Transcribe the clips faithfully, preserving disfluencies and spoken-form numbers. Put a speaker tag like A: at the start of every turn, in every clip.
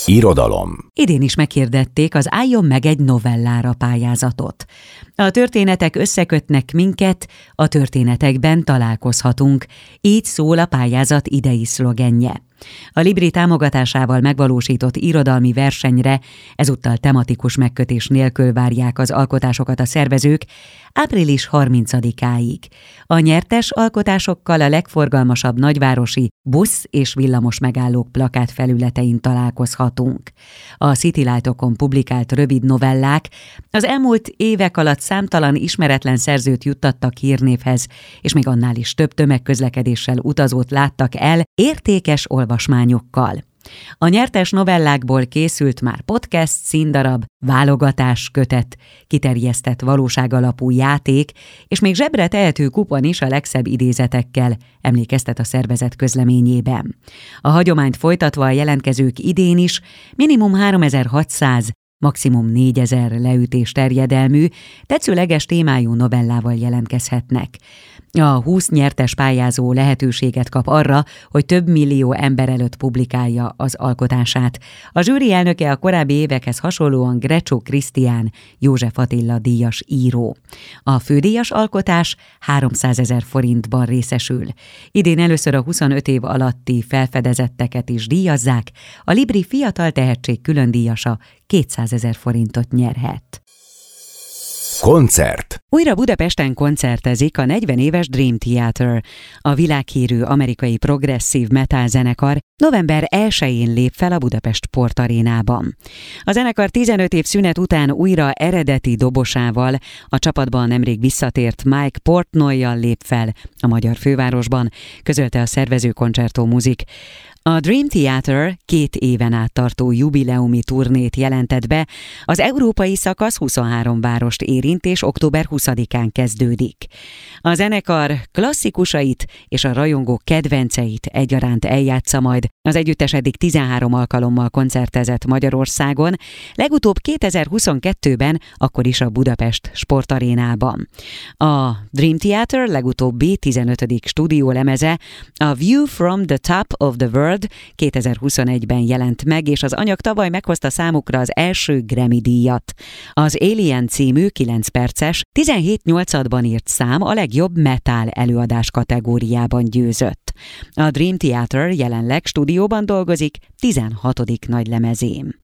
A: Irodalom.
B: Idén is meghirdették az Álljon meg egy novellára pályázatot. A történetek összekötnek minket, a történetekben találkozhatunk. Így szól a pályázat idei szlogenje. A Libri támogatásával megvalósított irodalmi versenyre ezúttal tematikus megkötés nélkül várják az alkotásokat a szervezők április harmincadikáig. A nyertes alkotásokkal a legforgalmasabb nagyvárosi busz- és villamos megállók plakát felületein találkozhatunk. A City Light-okon publikált rövid novellák az elmúlt évek alatt számtalan ismeretlen szerzőt juttattak hírnévhez, és még annál is több tömegközlekedéssel utazót láttak el értékes olvasmányokkal. A nyertes novellákból készült már podcast, színdarab, válogatás, kötet, kiterjesztett valóságalapú játék, és még zsebre tehető kupon is a legszebb idézetekkel, emlékeztet a szervezet közleményében. A hagyományt folytatva a jelentkezők idén is minimum háromezer-hatszáz, maximum négyezer leütés terjedelmű, tetszőleges témájú novellával jelentkezhetnek. A húsz nyertes pályázó lehetőséget kap arra, hogy több millió ember előtt publikálja az alkotását. A zsűri elnöke a korábbi évekhez hasonlóan Grecsó Krisztián, József Attila díjas író. A fődíjas alkotás háromszázezer forintban részesül. Idén először a huszonöt év alatti felfedezetteket is díjazzák, a Libri fiatal tehetség külön díjasa kétszázezer forintot nyerhet.
A: Koncert.
B: Újra Budapesten koncertezik a negyven éves Dream Theater. A világhírű amerikai progresszív metal zenekar november elsején lép fel a Budapest Sportarénában. A zenekar tizenöt év szünet után újra eredeti dobosával, a csapatban nemrég visszatért Mike Portnoy-jal lép fel a magyar fővárosban, közölte a szervező Concerto Music. A Dream Theater két éven át tartó jubileumi turnét jelentett be, az európai szakasz huszonhárom várost érint és október huszadikán kezdődik. A zenekar klasszikusait és a rajongók kedvenceit egyaránt eljátsza majd. Az együttes eddig tizenhárom alkalommal koncertezett Magyarországon, legutóbb kétezer-huszonkettőben, akkor is a Budapest Sportarénában. A Dream Theater legutóbbi tizenötödik stúdiólemeze, a View from the Top of the World kétezer-huszonegyben jelent meg, és az anyag tavaly meghozta számukra az első Grammy-díjat. Az Alien című kilenc perces, tizenhét nyolcadban írt szám a legjobb metal előadás kategóriában győzött. A Dream Theater jelenleg stúdióban dolgozik tizenhatodik nagylemezén.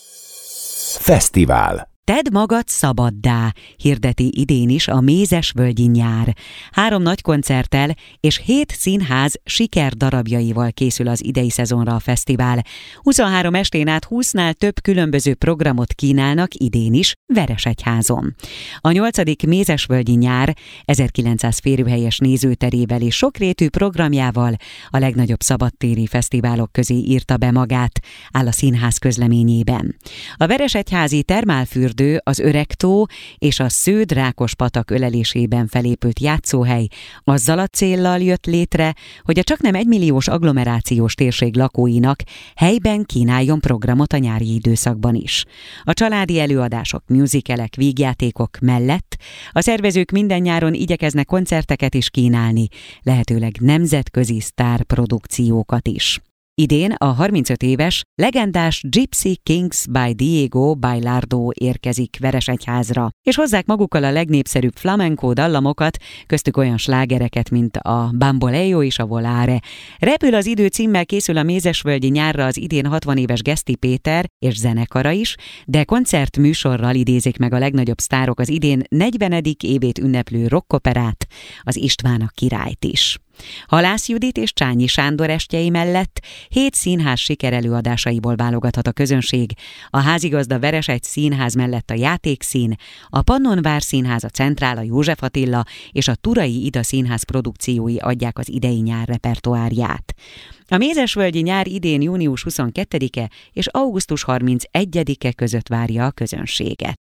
A: Fesztivál.
B: Tedd magad szabaddá, hirdeti idén is a Mézesvölgyi nyár. Három nagy koncerttel és hét színház sikerdarabjaival készül az idei szezonra a fesztivál. huszonhárom estén át húsznál több különböző programot kínálnak idén is Veresegyházon. A nyolcadik Mézesvölgyi nyár ezerkilencszáz férőhelyes nézőterével és sokrétű programjával a legnagyobb szabadtéri fesztiválok közé írta be magát, áll a színház közleményében. A Veresegyházi termálfürdő, az Öregtó és a Sződ-Rákos-patak ölelésében felépült játszóhely azzal a céllal jött létre, hogy a csaknem egymilliós agglomerációs térség lakóinak helyben kínáljon programot a nyári időszakban is. A családi előadások, musicalek, vígjátékok mellett a szervezők minden nyáron igyekeznek koncerteket is kínálni, lehetőleg nemzetközi sztárprodukciókat is. Idén a harmincöt éves, legendás Gypsy Kings by Diego Bailardo érkezik Veresegyházra, és hozzák magukkal a legnépszerűbb flamenco dallamokat, köztük olyan slágereket, mint a Bamboleo és a Volare. Repül az idő címmel készül a Mézesvölgyi nyárra az idén hatvan éves Geszti Péter és zenekara is, de koncertműsorral idézik meg a legnagyobb sztárok az idén negyvenedik évét ünneplő rockoperát, az István a királyt is. Halász Judit és Csányi Sándor estjei mellett hét színház sikerelőadásaiból válogathat a közönség. A házigazda Veresegy Színház mellett a Játékszín, a Pannonvár Színház, a Centrál, a József Attila és a Turai Ida Színház produkciói adják az idei nyár repertoárját. A Mézesvölgyi nyár idén június huszonkettedike és augusztus harmincegyedike között várja a közönséget.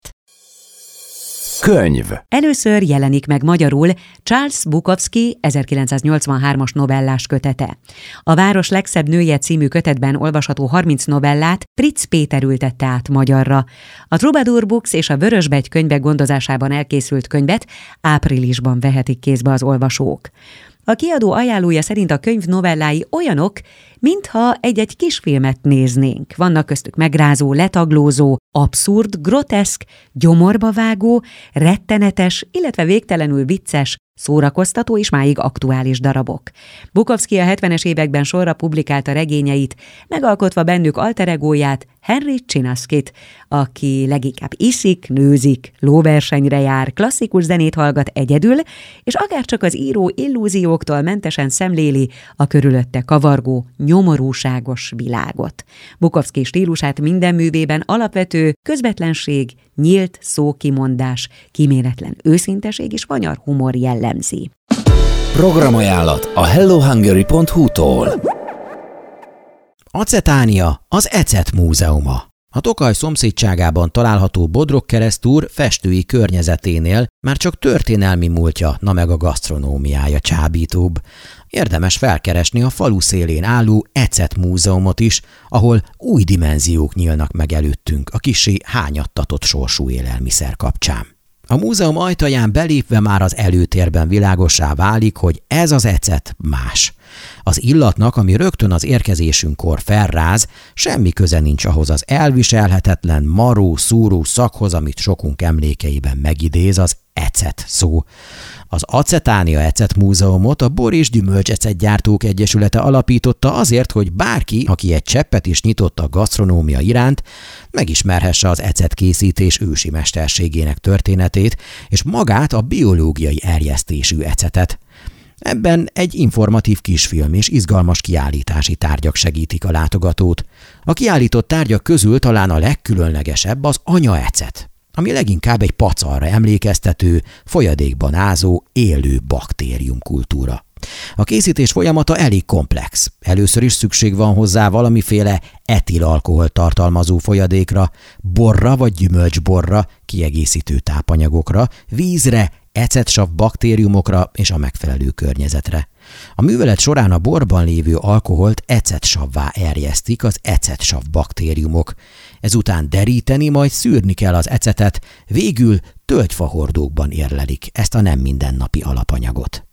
A: Könyv.
B: Először jelenik meg magyarul Charles Bukowski ezerkilencszáznyolcvanhármas novellás kötete. A Város legszebb nője című kötetben olvasható harminc novellát Fritz Péter ültette át magyarra. A Troubadour Books és a Vörösbegy könyvek gondozásában elkészült könyvet áprilisban vehetik kézbe az olvasók. A kiadó ajánlója szerint a könyv novellái olyanok, mintha egy-egy kisfilmet néznénk. Vannak köztük megrázó, letaglózó, abszurd, groteszk, gyomorba vágó, rettenetes, illetve végtelenül vicces, szórakoztató és máig aktuális darabok. Bukowski a hetvenes években sorra publikálta regényeit, megalkotva bennük alter egóját, Henry Chinaskit, aki leginkább iszik, nőzik, lóversenyre jár, klasszikus zenét hallgat egyedül, és akárcsak az író illúzióktól mentesen szemléli a körülötte kavargó, nyomorúságos világot. Bukowski stílusát minden művében alapvető közvetlenség, nyílt szókimondás, kíméletlen őszinteség és vanyar humor jellemzi.
A: Programajánlat a hello hungary pont hu-tól. Acetánia, az Ecet múzeuma. A Tokaj szomszédságában található Bodrog keresztúr festői környezeténél már csak történelmi múltja, na meg a gasztronómiája csábítóbb. Érdemes felkeresni a falu szélén álló Ecet múzeumot is, ahol új dimenziók nyílnak meg előttünk a kissé hányattatott sorsú élelmiszer kapcsán. A múzeum ajtaján belépve már az előtérben világossá válik, hogy ez az ecet más. Az illatnak, ami rögtön az érkezésünkkor felráz, semmi köze nincs ahhoz az elviselhetetlen, maró, szúró szaghoz, amit sokunk emlékeiben megidéz, az ecet szó. Az Acetánia Ecet Múzeumot a Bor és Gyümölcs-ecetgyártók Egyesülete alapította azért, hogy bárki, aki egy cseppet is nyitott a gasztronómia iránt, megismerhesse az ecetkészítés ősi mesterségének történetét, és magát a biológiai erjesztésű ecetet. Ebben egy informatív kisfilm és izgalmas kiállítási tárgyak segítik a látogatót. A kiállított tárgyak közül talán a legkülönlegesebb az anyaecet, ami leginkább egy pacarra emlékeztető, folyadékban ázó, élő baktériumkultúra. A készítés folyamata elég komplex. Először is szükség van hozzá valamiféle etilalkohol tartalmazó folyadékra, borra vagy gyümölcsborra, kiegészítő tápanyagokra, vízre, ecetsav baktériumokra és a megfelelő környezetre. A művelet során a borban lévő alkoholt ecetsavvá erjesztik az ecetsav baktériumok. Ezután deríteni, majd szűrni kell az ecetet, végül tölgyfahordókban érlelik ezt a nem mindennapi alapanyagot.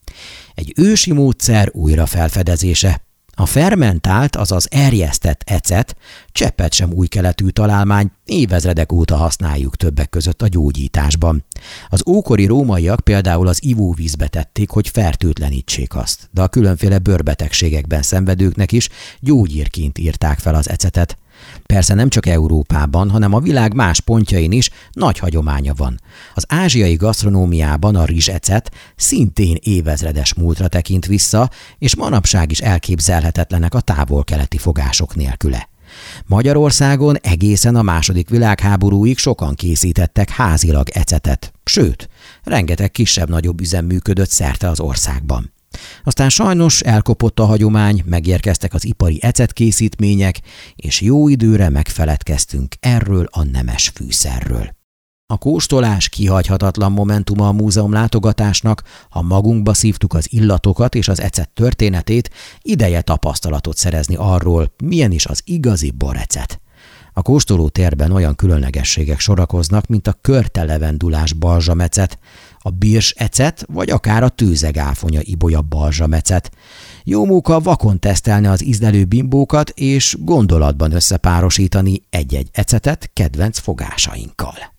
A: Egy ősi módszer újrafelfedezése. A fermentált, azaz erjesztett ecet cseppet sem új keletű találmány, évezredek óta használjuk többek között a gyógyításban. Az ókori rómaiak például az ivóvízbe tették, hogy fertőtlenítsék azt, de a különféle bőrbetegségekben szenvedőknek is gyógyírként írták fel az ecetet. Persze nem csak Európában, hanem a világ más pontjain is nagy hagyománya van. Az ázsiai gasztronómiában a rizsecet szintén évezredes múltra tekint vissza, és manapság is elképzelhetetlenek a távol-keleti fogások nélküle. Magyarországon egészen a második világháborúig sokan készítettek házilag ecetet, sőt, rengeteg kisebb-nagyobb üzem működött szerte az országban. Aztán sajnos elkopott a hagyomány, megérkeztek az ipari ecetkészítmények, és jó időre megfeledkeztünk erről a nemes fűszerről. A kóstolás kihagyhatatlan momentuma a múzeum látogatásnak, ha magunkba szívtuk az illatokat és az ecet történetét, ideje tapasztalatot szerezni arról, milyen is az igazi borecet. A kóstoló térben olyan különlegességek sorakoznak, mint a körtelevendulás balzsamecet, a birs ecet, vagy akár a tőzegáfonya ibolya balzsamecet. Jó móka vakon tesztelni az ízlelő bimbókat, és gondolatban összepárosítani egy-egy ecetet kedvenc fogásainkkal.